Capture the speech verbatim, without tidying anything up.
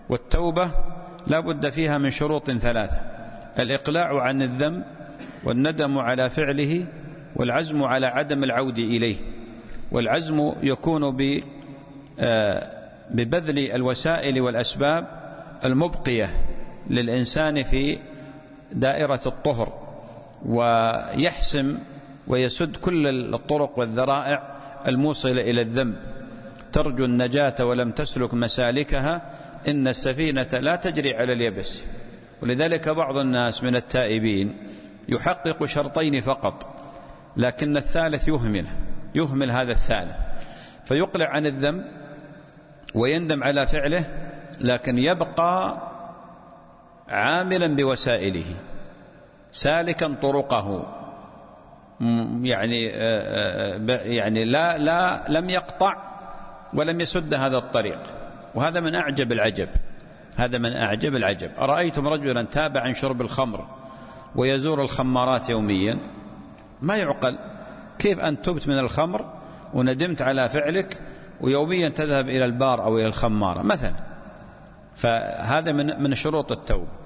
والتوبة لا بد فيها من شروط ثلاثة: الإقلاع عن الذنب، والندم على فعله، والعزم على عدم العود إليه. والعزم يكون ببذل الوسائل والأسباب المبقية للإنسان في دائرة الطهر، ويحسم ويسد كل الطرق والذرائع الموصلة إلى الذنب. ترجو النجاة ولم تسلك مسالكها، إن السفينة لا تجري على اليبس. ولذلك بعض الناس من التائبين يحقق شرطين فقط، لكن الثالث يهمل يهمل هذا الثالث، فيقلع عن الذنب ويندم على فعله، لكن يبقى عاملا بوسائله سالكا طرقه، يعني يعني لا لا لم يقطع ولم يسد هذا الطريق. وهذا من أعجب العجب هذا من أعجب العجب أرأيتم رجلا تاب عن شرب الخمر ويزور الخمارات يوميا؟ ما يعقل. كيف أن تبت من الخمر وندمت على فعلك ويوميا تذهب إلى البار أو إلى الخمارة مثلا؟ فهذا من من شروط التوبة.